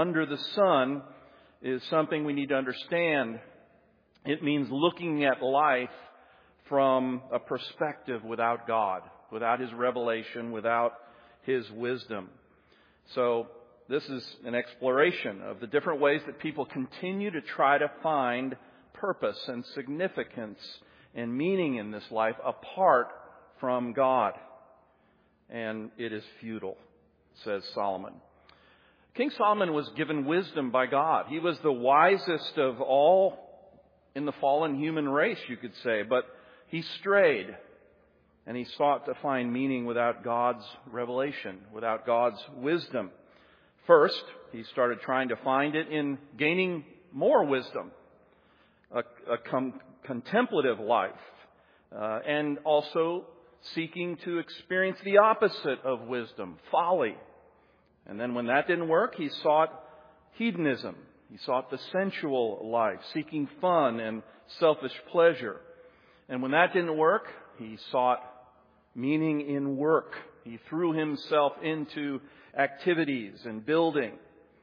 under the sun is something we need to understand. It means looking at life from a perspective without God, without His revelation, without His wisdom. So this is an exploration of the different ways that people continue to try to find purpose and significance and meaning in this life apart from God. And it is futile, says Solomon. King Solomon was given wisdom by God. He was the wisest of all in the fallen human race, you could say. But he strayed, and he sought to find meaning without God's revelation, without God's wisdom. First, he started trying to find it in gaining more wisdom, a contemplative life, and also seeking to experience the opposite of wisdom, folly. And then when that didn't work, he sought hedonism. He sought the sensual life, seeking fun and selfish pleasure. And when that didn't work, he sought meaning in work. He threw himself into activities and building.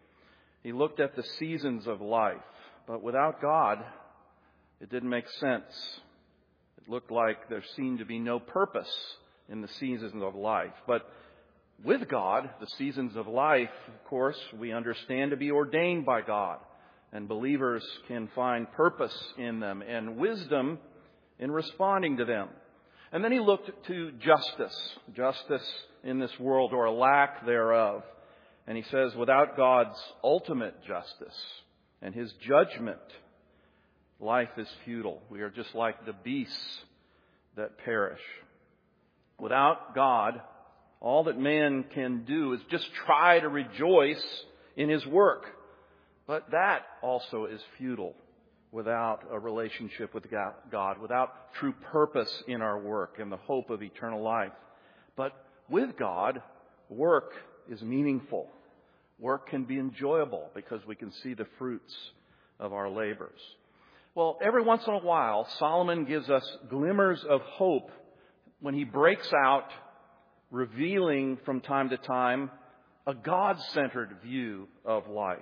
He looked at the seasons of life. But without God, it didn't make sense. It looked like there seemed to be no purpose in the seasons of life. But with God, the seasons of life, of course, we understand to be ordained by God. And believers can find purpose in them and wisdom in responding to them. And then he looked to justice in this world, or a lack thereof. And he says, without God's ultimate justice and His judgment, life is futile. We are just like the beasts that perish. Without God, all that man can do is just try to rejoice in his work. But that also is futile without a relationship with God, without true purpose in our work and the hope of eternal life. But with God, work is meaningful. Work can be enjoyable because we can see the fruits of our labors. Well, every once in a while, Solomon gives us glimmers of hope when he breaks out, revealing from time to time a God-centered view of life.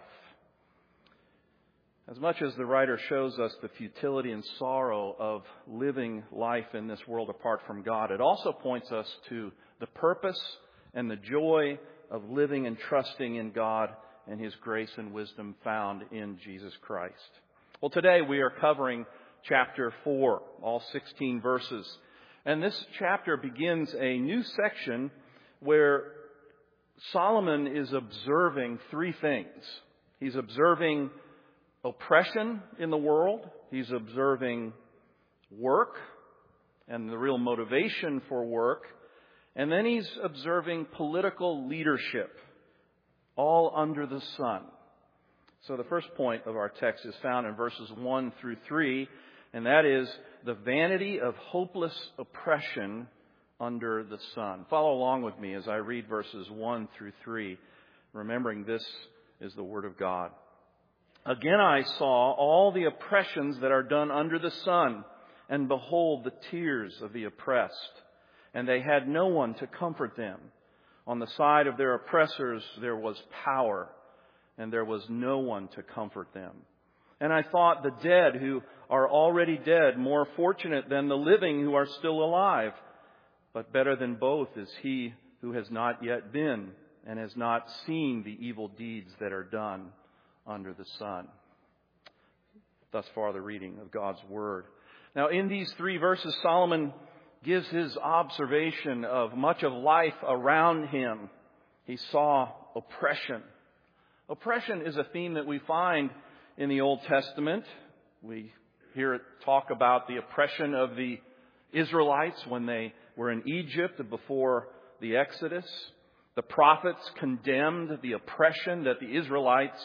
As much as the writer shows us the futility and sorrow of living life in this world apart from God, it also points us to the purpose and the joy of living and trusting in God and His grace and wisdom found in Jesus Christ. Well, today we are covering chapter 4, all 16 verses. And this chapter begins a new section where Solomon is observing three things. He's observing oppression in the world. He's observing work and the real motivation for work. And then he's observing political leadership, all under the sun. So the first point of our text is found in verses 1 through 3, and that is the vanity of hopeless oppression under the sun. Follow along with me as I read verses 1 through 3, remembering this is the Word of God. Again I saw all the oppressions that are done under the sun, and behold the tears of the oppressed, and they had no one to comfort them. On the side of their oppressors there was power, and there was no one to comfort them. And I thought the dead who are already dead more fortunate than the living who are still alive. But better than both is he who has not yet been and has not seen the evil deeds that are done under the sun. Thus far the reading of God's Word. Now in these 3 verses, Solomon gives his observation of much of life around him. He saw oppression. Oppression is a theme that we find in the Old Testament. We hear it talk about the oppression of the Israelites when they were in Egypt before the Exodus. The prophets condemned the oppression that the Israelites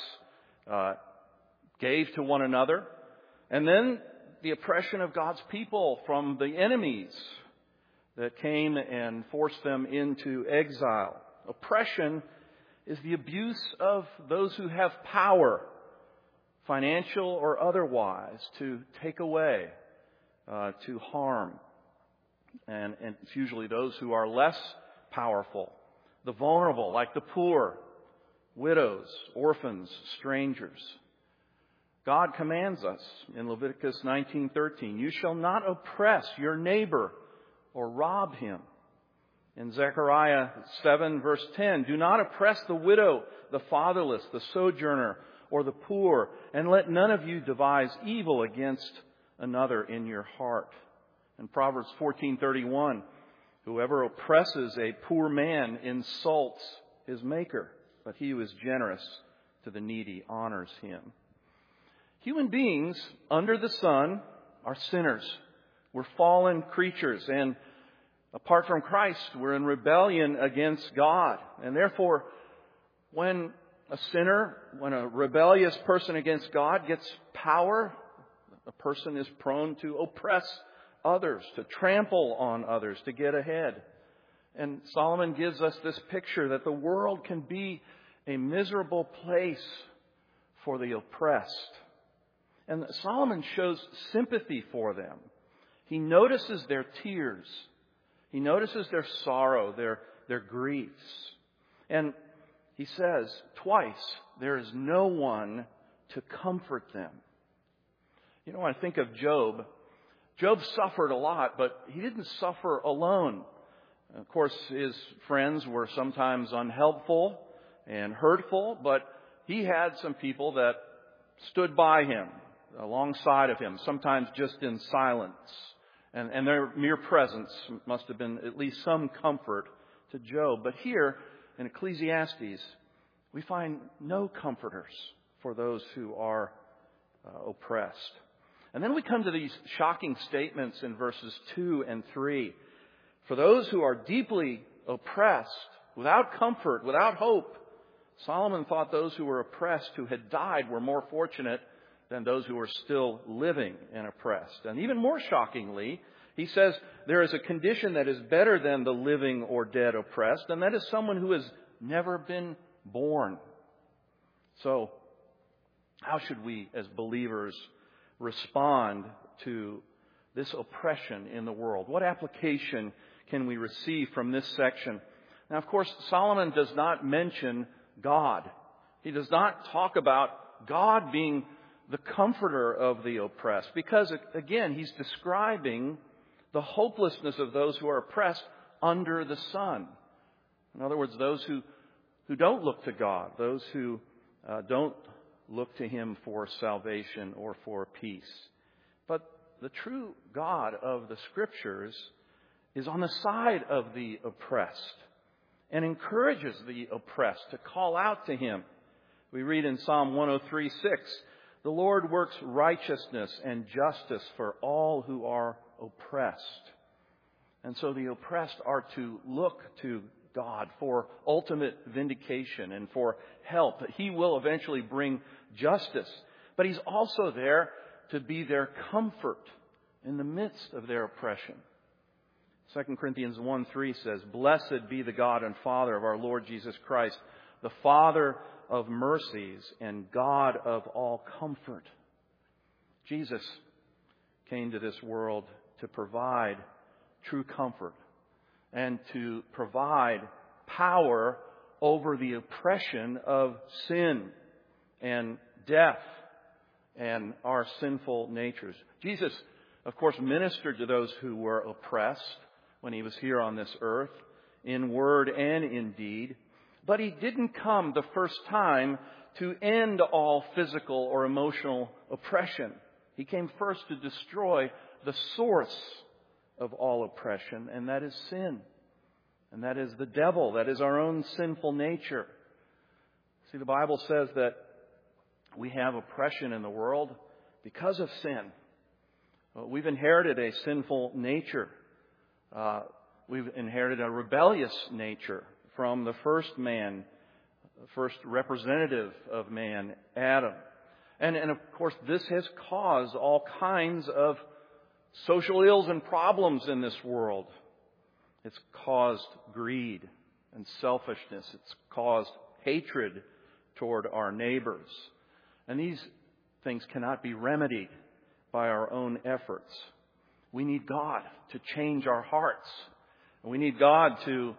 gave to one another. And then the oppression of God's people from the enemies that came and forced them into exile. Oppression is the abuse of those who have power, financial or otherwise, to take away, to harm. And it's usually those who are less powerful, the vulnerable, like the poor, widows, orphans, strangers. God commands us in Leviticus 19:13, "You shall not oppress your neighbor or rob him." In Zechariah 7 verse 10, "Do not oppress the widow, the fatherless, the sojourner, or the poor, and let none of you devise evil against another in your heart." In Proverbs 14:31, "Whoever oppresses a poor man insults his maker, but he who is generous to the needy honors him." Human beings under the sun are sinners. We're fallen creatures, and apart from Christ, we're in rebellion against God. And therefore, when a rebellious person against God gets power, a person is prone to oppress others, to trample on others, to get ahead. And Solomon gives us this picture that the world can be a miserable place for the oppressed. And Solomon shows sympathy for them. He notices their tears. He notices their sorrow, their griefs. And he says twice, there is no one to comfort them. You know, when I think of Job, Job suffered a lot, but he didn't suffer alone. Of course, his friends were sometimes unhelpful and hurtful, but he had some people that stood by him, alongside of him, sometimes just in silence. And their mere presence must have been at least some comfort to Job. But here in Ecclesiastes, we find no comforters for those who are oppressed. And then we come to these shocking statements in verses 2 and 3. For those who are deeply oppressed, without comfort, without hope, Solomon thought those who were oppressed, who had died, were more fortunate than those who are still living and oppressed. And even more shockingly, he says there is a condition that is better than the living or dead oppressed, and that is someone who has never been born. So, how should we as believers respond to this oppression in the world? What application can we receive from this section? Now, of course, Solomon does not mention God. He does not talk about God being the comforter of the oppressed, because, again, he's describing the hopelessness of those who are oppressed under the sun. In other words, those who don't look to God, those who don't look to Him for salvation or for peace. But the true God of the Scriptures is on the side of the oppressed and encourages the oppressed to call out to Him. We read in Psalm 103:6, "The Lord works righteousness and justice for all who are oppressed." And so the oppressed are to look to God for ultimate vindication and for help. He will eventually bring justice. But He's also there to be their comfort in the midst of their oppression. 2 Corinthians 1:3 says, "Blessed be the God and Father of our Lord Jesus Christ, the Father of mercies and God of all comfort." Jesus came to this world to provide true comfort and to provide power over the oppression of sin and death and our sinful natures. Jesus, of course, ministered to those who were oppressed when He was here on this earth, in word and in deed. But He didn't come the first time to end all physical or emotional oppression. He came first to destroy the source of all oppression, and that is sin. And that is the devil. That is our own sinful nature. See, the Bible says that we have oppression in the world because of sin. We've inherited a sinful nature. We've inherited a rebellious nature from the first man, the first representative of man, Adam. And of course, this has caused all kinds of social ills and problems in this world. It's caused greed and selfishness. It's caused hatred toward our neighbors. And these things cannot be remedied by our own efforts. We need God to change our hearts. We need God to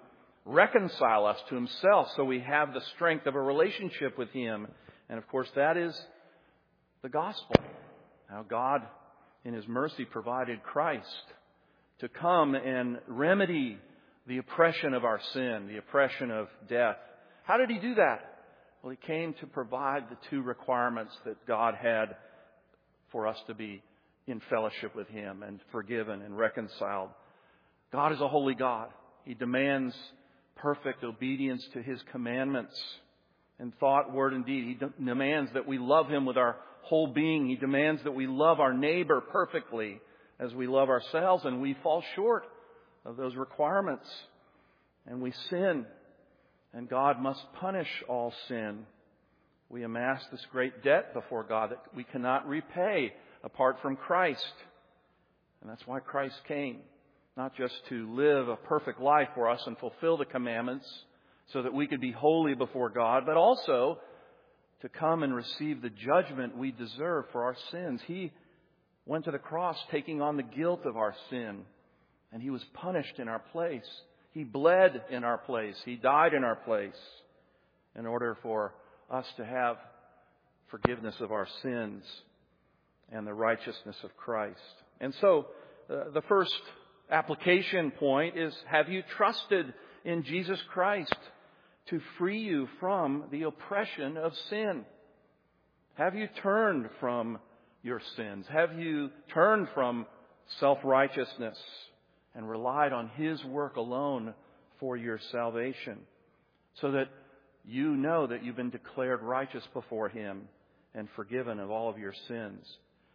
reconcile us to Himself so we have the strength of a relationship with Him. And of course, that is the gospel. How God, in His mercy, provided Christ to come and remedy the oppression of our sin, the oppression of death. How did He do that? Well, He came to provide the two requirements that God had for us to be in fellowship with Him and forgiven and reconciled. God is a holy God. He demands perfect obedience to His commandments in thought, word, and deed. He demands that we love Him with our whole being. He demands that we love our neighbor perfectly as we love ourselves, and we fall short of those requirements. And we sin, and God must punish all sin. We amass this great debt before God that we cannot repay apart from Christ. And that's why Christ came, not just to live a perfect life for us and fulfill the commandments so that we could be holy before God, but also to come and receive the judgment we deserve for our sins. He went to the cross taking on the guilt of our sin, and He was punished in our place. He bled in our place. He died in our place in order for us to have forgiveness of our sins and the righteousness of Christ. And so the first application point is, have you trusted in Jesus Christ to free you from the oppression of sin? Have you turned from your sins? Have you turned from self-righteousness and relied on His work alone for your salvation, so that you know that you've been declared righteous before Him and forgiven of all of your sins?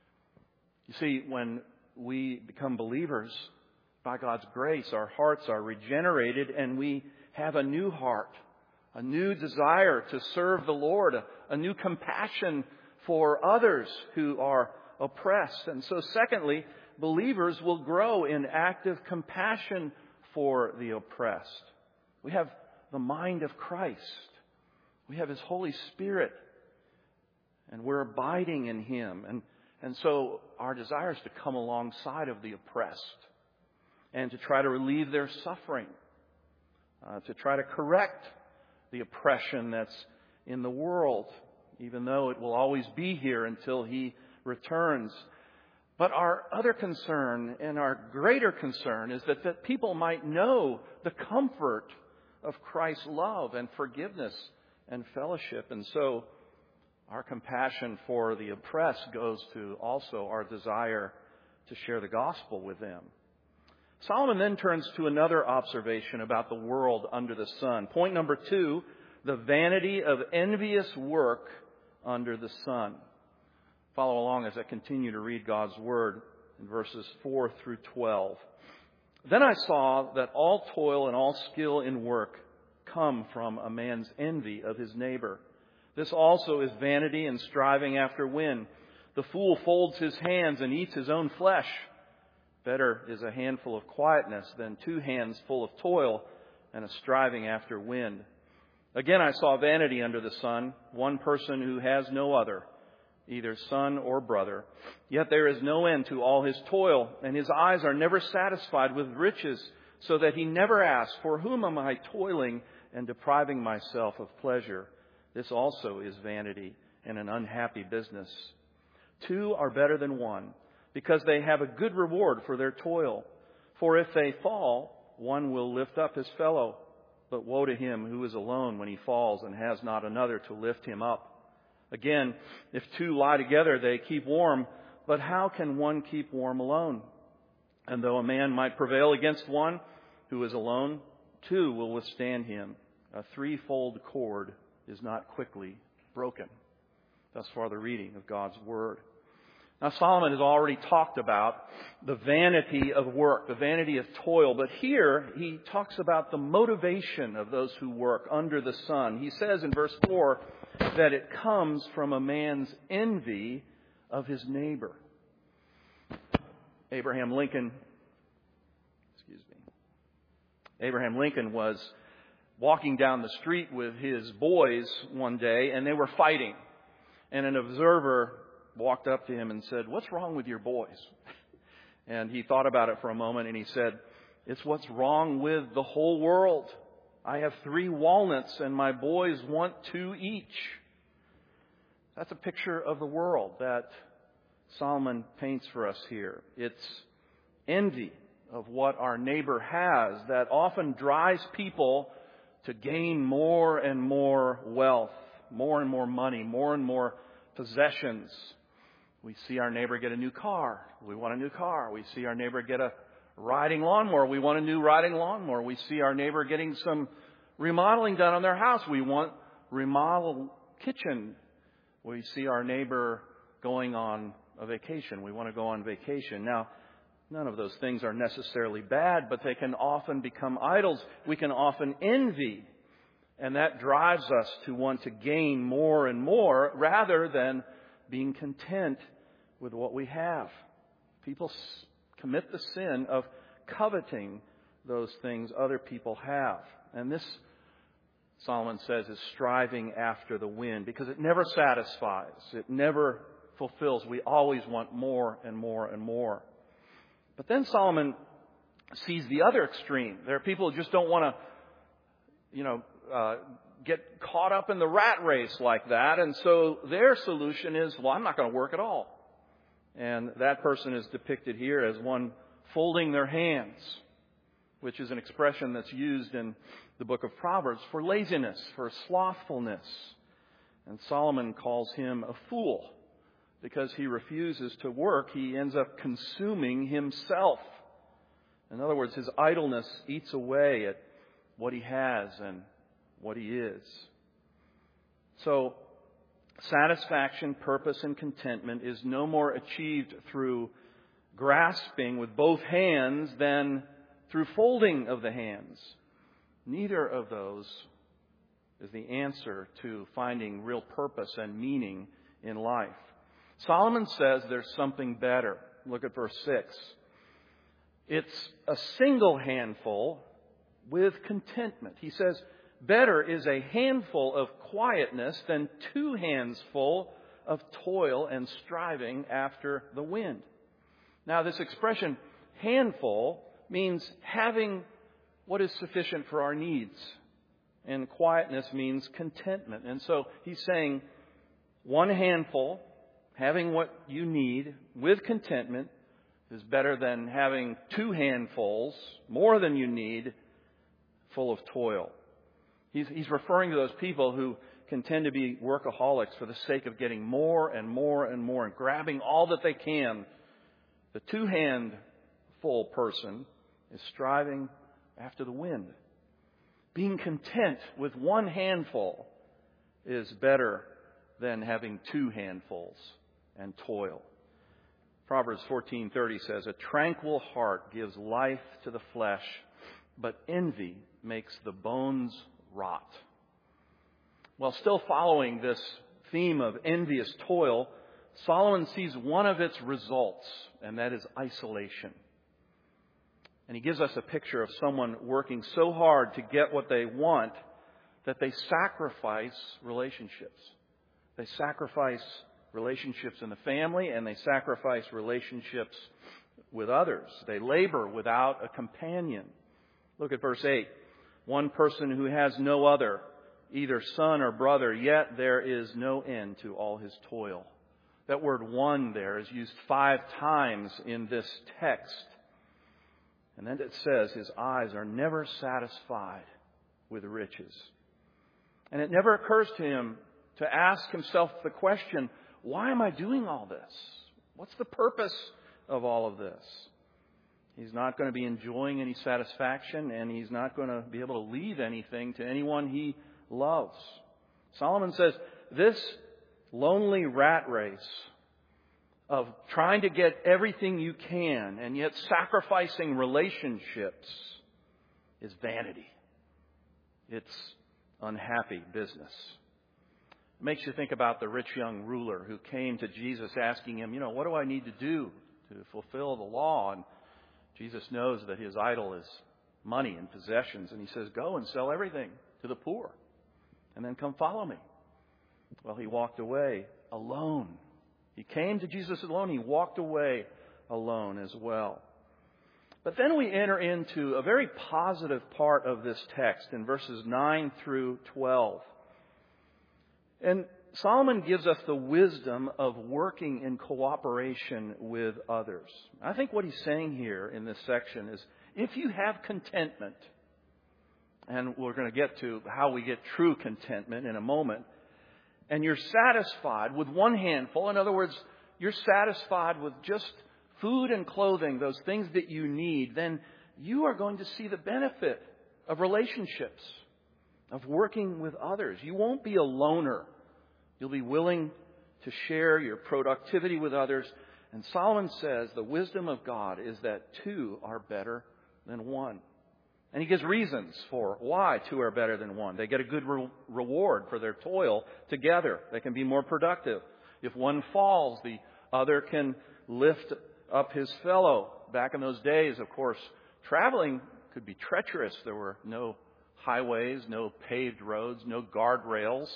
You see, when we become believers, by God's grace, our hearts are regenerated and we have a new heart, a new desire to serve the Lord, a new compassion for others who are oppressed. And so secondly, believers will grow in active compassion for the oppressed. We have the mind of Christ. We have His Holy Spirit. And we're abiding in Him. And so our desire is to come alongside of the oppressed and to try to relieve their suffering, to try to correct the oppression that's in the world, even though it will always be here until He returns. But our other concern and our greater concern is that people might know the comfort of Christ's love and forgiveness and fellowship. And so our compassion for the oppressed goes to also our desire to share the gospel with them. Solomon then turns to another observation about the world under the sun. Point number 2, the vanity of envious work under the sun. Follow along as I continue to read God's Word in verses 4 through 12. Then I saw that all toil and all skill in work come from a man's envy of his neighbor. This also is vanity and striving after wind. The fool folds his hands and eats his own flesh. Better is a handful of quietness than 2 hands full of toil and a striving after wind. Again I saw vanity under the sun, one person who has no other, either son or brother. Yet there is no end to all his toil, and his eyes are never satisfied with riches, so that he never asks, for whom am I toiling and depriving myself of pleasure? This also is vanity and an unhappy business. 2 are better than 1, because they have a good reward for their toil. For if they fall, one will lift up his fellow. But woe to him who is alone when he falls and has not another to lift him up. Again, if 2 lie together, they keep warm. But how can one keep warm alone? And though a man might prevail against one who is alone, 2 will withstand him. A 3-fold cord is not quickly broken. Thus far the reading of God's Word. Now Solomon has already talked about the vanity of work, the vanity of toil. But here he talks about the motivation of those who work under the sun. He says in verse 4 that it comes from a man's envy of his neighbor. Abraham Lincoln was walking down the street with his boys one day, and they were fighting. And an observer walked up to him and said, "What's wrong with your boys?" And he thought about it for a moment, and he said, "It's what's wrong with the whole world. I have 3 walnuts and my boys want 2 each. That's a picture of the world that Solomon paints for us here. It's envy of what our neighbor has that often drives people to gain more and more wealth, more and more money, more and more possessions. We see our neighbor get a new car. We want a new car. We see our neighbor get a riding lawnmower. We want a new riding lawnmower. We see our neighbor getting some remodeling done on their house. We want remodeled kitchen. We see our neighbor going on a vacation. We want to go on vacation. Now, none of those things are necessarily bad, but they can often become idols. We can often envy, and that drives us to want to gain more and more rather than being content with what we have. People commit the sin of coveting those things other people have. And this, Solomon says, is striving after the wind because it never satisfies. It never fulfills. We always want more and more and more. But then Solomon sees the other extreme. There are people who just don't want to, get caught up in the rat race like that. And so their solution is, well, I'm not going to work at all. And that person is depicted here as one folding their hands, which is an expression that's used in the book of Proverbs for laziness, for slothfulness. And Solomon calls him a fool because he refuses to work. He ends up consuming himself. In other words, his idleness eats away at what he has and what he is. So, satisfaction, purpose, and contentment is no more achieved through grasping with both hands than through folding of the hands. Neither of those is the answer to finding real purpose and meaning in life. Solomon says there's something better. Look at verse 6. It's a single handful with contentment. He says, better is a handful of quietness than 2 hands full of toil and striving after the wind. Now, this expression, handful, means having what is sufficient for our needs. And quietness means contentment. And so he's saying 1 handful, having what you need with contentment, is better than having 2 handfuls, more than you need, full of toil. He's referring to those people who can tend to be workaholics for the sake of getting more and more and more and grabbing all that they can. The 2-handful person is striving after the wind. Being content with 1 handful is better than having 2 handfuls and toil. Proverbs 14:30 says, a tranquil heart gives life to the flesh, but envy makes the bones rot. While still following this theme of envious toil, Solomon sees one of its results, and that is isolation. And he gives us a picture of someone working so hard to get what they want that they sacrifice relationships. They sacrifice relationships in the family, and they sacrifice relationships with others. They labor without a companion. Look at verse 8. One person who has no other, either son or brother, yet there is no end to all his toil. That word one there is used 5 times in this text. And then it says his eyes are never satisfied with riches. And it never occurs to him to ask himself the question, why am I doing all this? What's the purpose of all of this? He's not going to be enjoying any satisfaction, and he's not going to be able to leave anything to anyone he loves. Solomon says this lonely rat race of trying to get everything you can and yet sacrificing relationships is vanity. It's unhappy business. It makes you think about the rich young ruler who came to Jesus asking him, what do I need to do to fulfill the law? And Jesus knows that his idol is money and possessions. And he says, go and sell everything to the poor and then come follow me. Well, he walked away alone. He came to Jesus alone. He walked away alone as well. But then we enter into a very positive part of this text in verses 9 through 12. And Solomon gives us the wisdom of working in cooperation with others. I think what he's saying here in this section is, if you have contentment, and we're going to get to how we get true contentment in a moment, and you're satisfied with one handful, in other words, you're satisfied with just food and clothing, those things that you need, then you are going to see the benefit of relationships, of working with others. You won't be a loner. You'll be willing to share your productivity with others. And Solomon says the wisdom of God is that two are better than one. And he gives reasons for why two are better than one. They get a good reward for their toil together. They can be more productive. If one falls, the other can lift up his fellow. Back in those days, of course, traveling could be treacherous. There were no highways, no paved roads, no guardrails.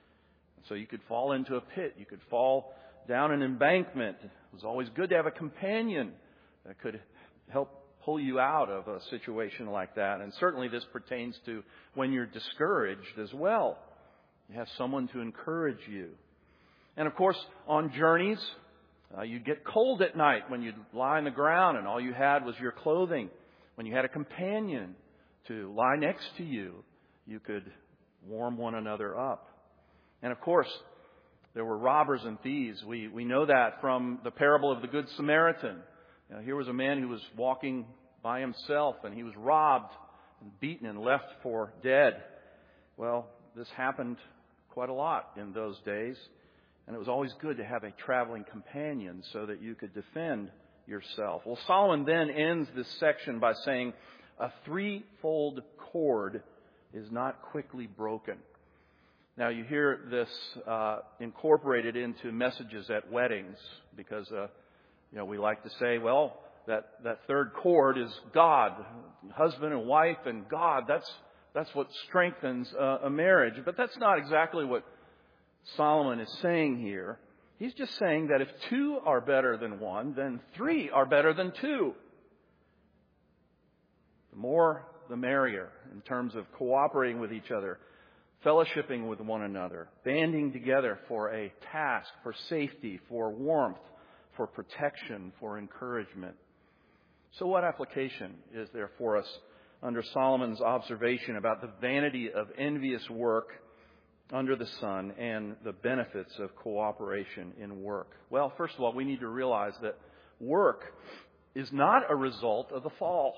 So you could fall into a pit. You could fall down an embankment. It was always good to have a companion that could help pull you out of a situation like that. And certainly this pertains to when you're discouraged as well. You have someone to encourage you. And of course, on journeys, you'd get cold at night when you'd lie on the ground and all you had was your clothing. When you had a companion to lie next to you, you could warm one another up. And of course, there were robbers and thieves. We know that from the parable of the Good Samaritan. Here was a man who was walking by himself and he was robbed and beaten and left for dead. Well, this happened quite a lot in those days. And it was always good to have a traveling companion so that you could defend yourself. Well, Solomon then ends this section by saying, a threefold cord is not quickly broken. Now, you hear this incorporated into messages at weddings because, we like to say, well, that third cord is God, husband and wife and God. That's what strengthens a marriage. But that's not exactly what Solomon is saying here. He's just saying that if two are better than one, then three are better than two. The more, the merrier in terms of cooperating with each other, fellowshipping with one another, banding together for a task, for safety, for warmth, for protection, for encouragement. So what application is there for us under Solomon's observation about the vanity of envious work under the sun and the benefits of cooperation in work? Well, first of all, we need to realize that work is not a result of the fall.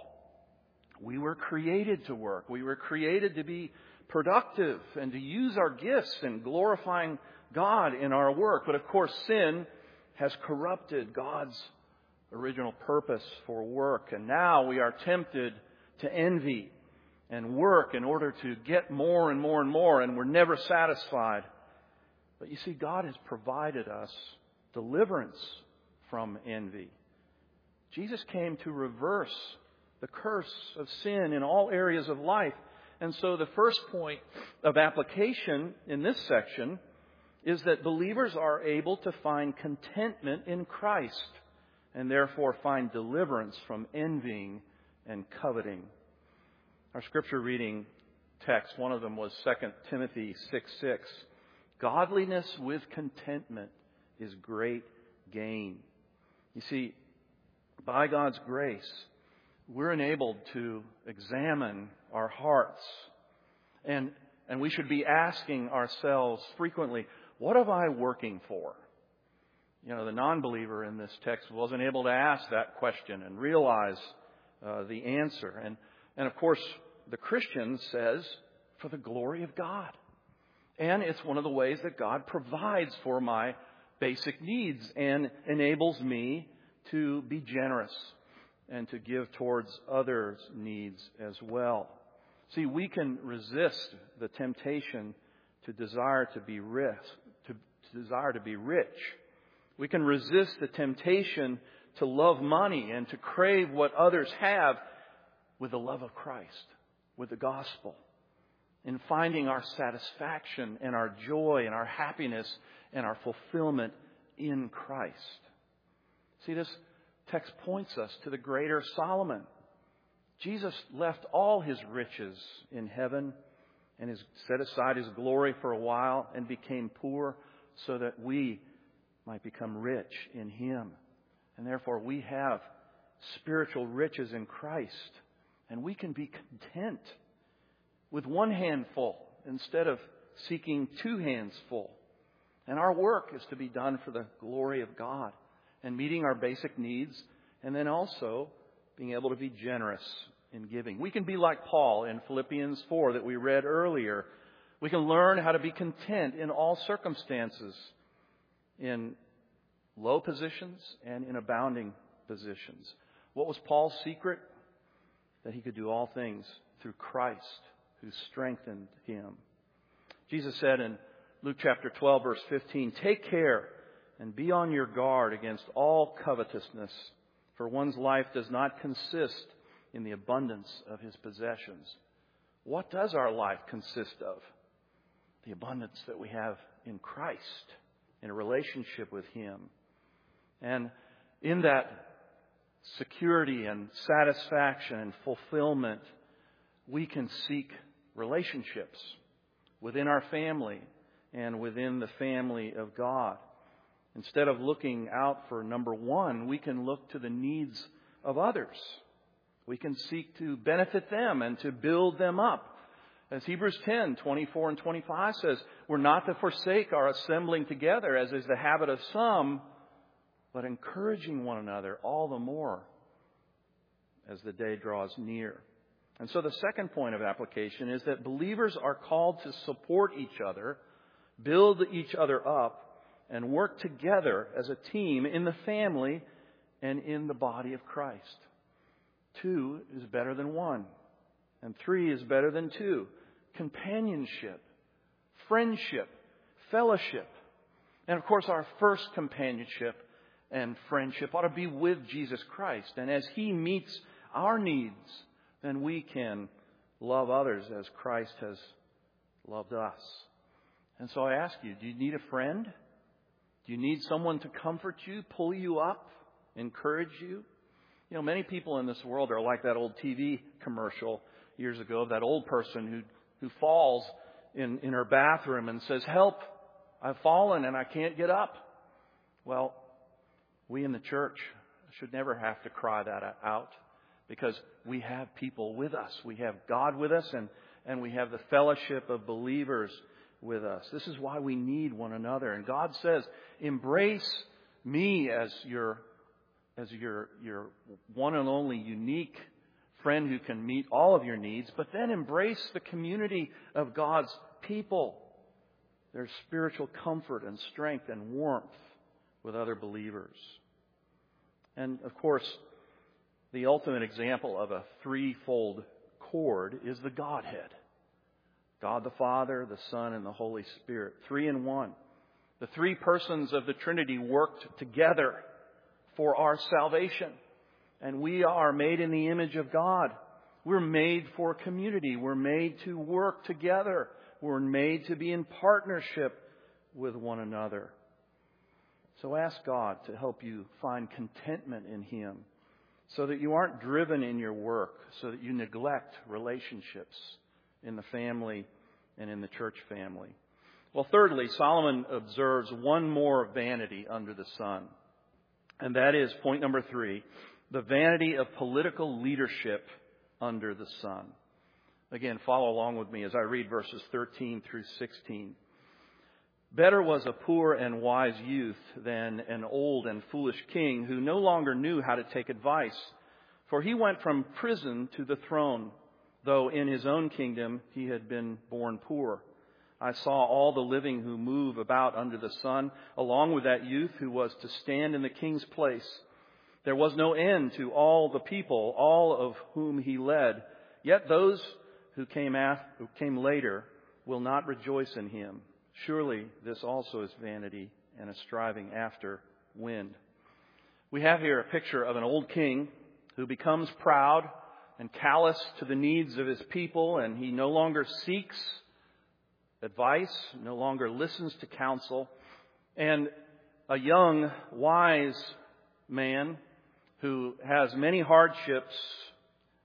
We were created to work. We were created to be productive and to use our gifts in glorifying God in our work. But of course, sin has corrupted God's original purpose for work. And now we are tempted to envy and work in order to get more and more and more, and we're never satisfied. But you see, God has provided us deliverance from envy. Jesus came to reverse the curse of sin in all areas of life. And so the first point of application in this section is that believers are able to find contentment in Christ and therefore find deliverance from envying and coveting. Our scripture reading text, one of them was 2 Timothy 6:6. Godliness with contentment is great gain. You see, by God's grace, we're enabled to examine our hearts. And we should be asking ourselves frequently, what am I working for? The non-believer in this text wasn't able to ask that question and realize the answer. And of course, the Christian says, for the glory of God. And it's one of the ways that God provides for my basic needs and enables me to be generous and to give towards others' needs as well. See, we can resist the temptation to desire to be rich. We can resist the temptation to love money and to crave what others have with the love of Christ, with the gospel, in finding our satisfaction and our joy and our happiness and our fulfillment in Christ. See, this text points us to the greater Solomon. Jesus left all His riches in heaven and set aside His glory for a while and became poor so that we might become rich in Him. And therefore we have spiritual riches in Christ. And we can be content with one handful instead of seeking two hands full. And our work is to be done for the glory of God and meeting our basic needs, and then also being able to be generous in giving. We can be like Paul in Philippians 4 that we read earlier. We can learn how to be content in all circumstances, in low positions and in abounding positions. What was Paul's secret? That he could do all things through Christ who strengthened him. Jesus said in Luke chapter 12, verse 15, "Take care and be on your guard against all covetousness, for one's life does not consist in the abundance of his possessions." What does our life consist of? The abundance that we have in Christ, in a relationship with Him. And in that security and satisfaction and fulfillment, we can seek relationships within our family and within the family of God. Instead of looking out for number one, we can look to the needs of others. We can seek to benefit them and to build them up. As Hebrews 10, 24 and 25 says, we're not to forsake our assembling together, as is the habit of some, but encouraging one another all the more as the day draws near. And so the second point of application is that believers are called to support each other, build each other up, and work together as a team in the family and in the body of Christ. 2 is better than 1, and 3 is better than 2. Companionship, friendship, fellowship. And of course, our first companionship and friendship ought to be with Jesus Christ. And as He meets our needs, then we can love others as Christ has loved us. And so I ask you, do you need a friend? Do you need someone to comfort you, pull you up, encourage you? You know, many people in this world are like that old TV commercial years ago of that old person who falls in her bathroom and says, "Help, I've fallen and I can't get up." Well, we in the church should never have to cry that out, because we have people with us. We have God with us, and we have the fellowship of believers with us. This is why we need one another. And God says, embrace me as your one and only unique friend who can meet all of your needs, but then embrace the community of God's people, their spiritual comfort and strength and warmth with other believers. And of course, the ultimate example of a threefold cord is the Godhead. God the Father, the Son, and the Holy Spirit. 3 in 1. The three persons of the Trinity worked together for our salvation. And we are made in the image of God. We're made for community. We're made to work together. We're made to be in partnership with one another. So ask God to help you find contentment in Him, so that you aren't driven in your work, so that you neglect relationships in the family and in the church family. Well, thirdly, Solomon observes one more vanity under the sun. And that is point number 3, the vanity of political leadership under the sun. Again, follow along with me as I read verses 13 through 16. Better was a poor and wise youth than an old and foolish king who no longer knew how to take advice. For he went from prison to the throne, though in his own kingdom he had been born poor. I saw all the living who move about under the sun, along with that youth who was to stand in the king's place. There was no end to all the people, all of whom he led. Yet those who came later will not rejoice in him. Surely this also is vanity and a striving after wind. We have here a picture of an old king who becomes proud and callous to the needs of his people, and he no longer seeks advice, no longer listens to counsel. And a young, wise man who has many hardships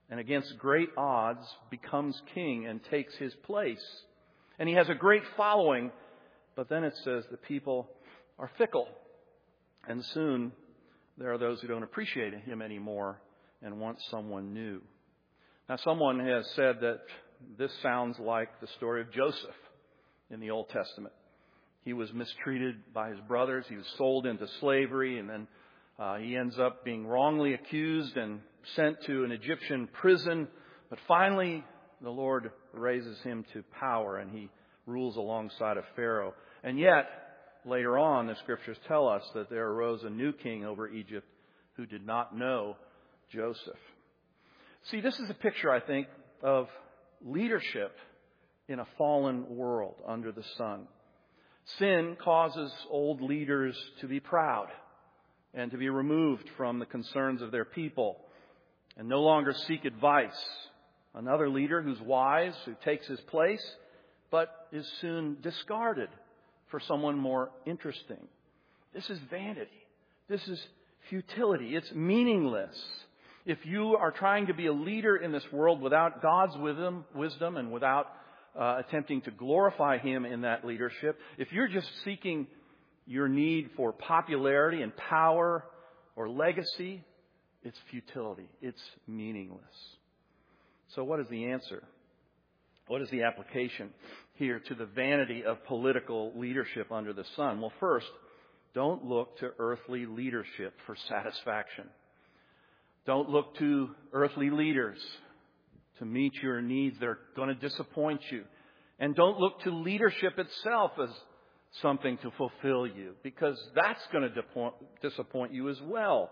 and against great odds becomes king and takes his place. And he has a great following, but then it says the people are fickle. And soon there are those who don't appreciate him anymore and want someone new. Now, someone has said that this sounds like the story of Joseph in the Old Testament. He was mistreated by his brothers. He was sold into slavery, and then he ends up being wrongly accused and sent to an Egyptian prison. But finally, the Lord raises him to power, and he rules alongside of Pharaoh. And yet, later on, the Scriptures tell us that there arose a new king over Egypt who did not know Joseph. See, this is a picture, I think, of leadership in a fallen world under the sun. Sin causes old leaders to be proud and to be removed from the concerns of their people and no longer seek advice. Another leader who's wise, who takes his place, but is soon discarded for someone more interesting. This is vanity. This is futility. It's meaningless. If you are trying to be a leader in this world without God's wisdom and without attempting to glorify Him in that leadership, if you're just seeking your need for popularity and power or legacy, it's futility. It's meaningless. So what is the answer? What is the application here to the vanity of political leadership under the sun? Well, first, don't look to earthly leadership for satisfaction. Don't look to earthly leaders to meet your needs. They're going to disappoint you. And don't look to leadership itself as something to fulfill you, because that's going to disappoint you as well.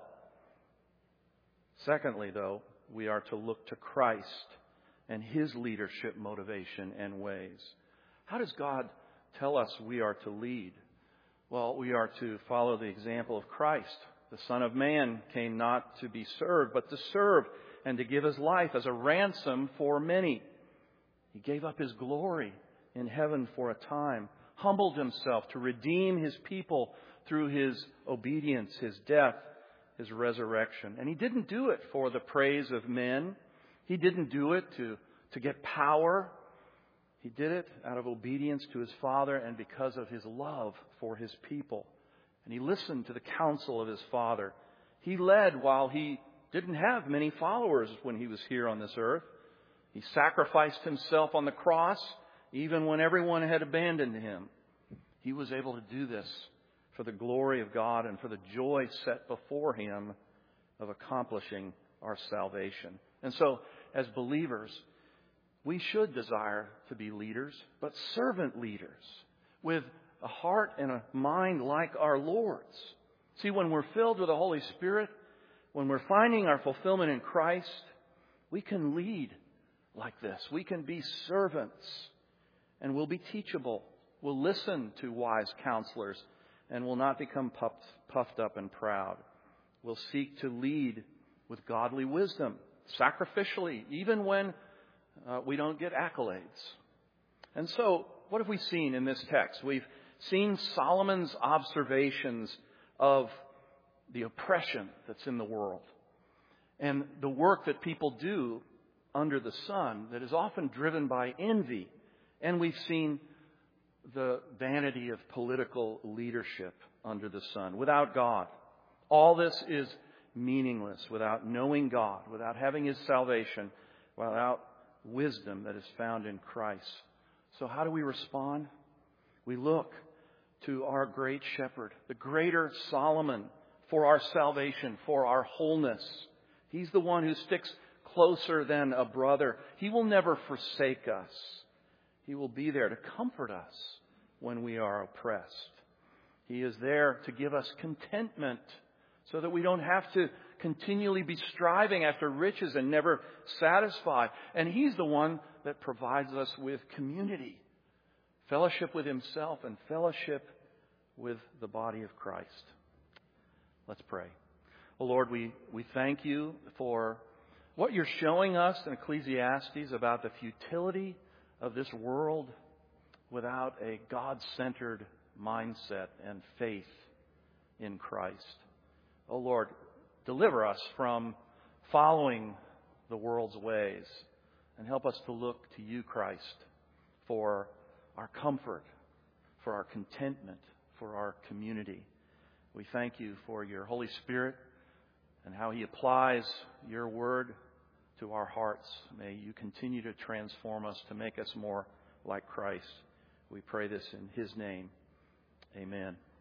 Secondly, though, we are to look to Christ and His leadership motivation and ways. How does God tell us we are to lead? Well, we are to follow the example of Christ. The Son of Man came not to be served, but to serve and to give His life as a ransom for many. He gave up His glory in heaven for a time, humbled Himself to redeem His people through His obedience, His death, His resurrection. And He didn't do it for the praise of men. He didn't do it to get power. He did it out of obedience to His Father and because of His love for His people. And He listened to the counsel of His Father. He led while He didn't have many followers when He was here on this earth. He sacrificed Himself on the cross even when everyone had abandoned Him. He was able to do this for the glory of God and for the joy set before Him of accomplishing our salvation. And so, as believers, we should desire to be leaders, but servant leaders with a heart and a mind like our Lord's. See, when we're filled with the Holy Spirit, when we're finding our fulfillment in Christ, we can lead like this. We can be servants, and we'll be teachable. We'll listen to wise counselors, and will not become puffed up and proud. We'll seek to lead with godly wisdom, sacrificially, even when we don't get accolades. And so, what have we seen in this text? We've seen Solomon's observations of the oppression that's in the world and the work that people do under the sun that is often driven by envy. And we've seen the vanity of political leadership under the sun without God. All this is meaningless without knowing God, without having His salvation, without wisdom that is found in Christ. So how do we respond? We look to our great shepherd, the greater Solomon, for our salvation, for our wholeness. He's the one who sticks closer than a brother. He will never forsake us. He will be there to comfort us when we are oppressed. He is there to give us contentment so that we don't have to continually be striving after riches and never satisfied. And He's the one that provides us with community, fellowship with Himself and fellowship with the body of Christ. Let's pray. Oh Lord, we thank You for what You're showing us in Ecclesiastes about the futility of this world without a God-centered mindset and faith in Christ. Oh Lord, deliver us from following the world's ways and help us to look to you, Christ, for our comfort, for our contentment, for our community. We thank you for your Holy Spirit and how He applies your word to our hearts. May you continue to transform us to make us more like Christ. We pray this in His name. Amen.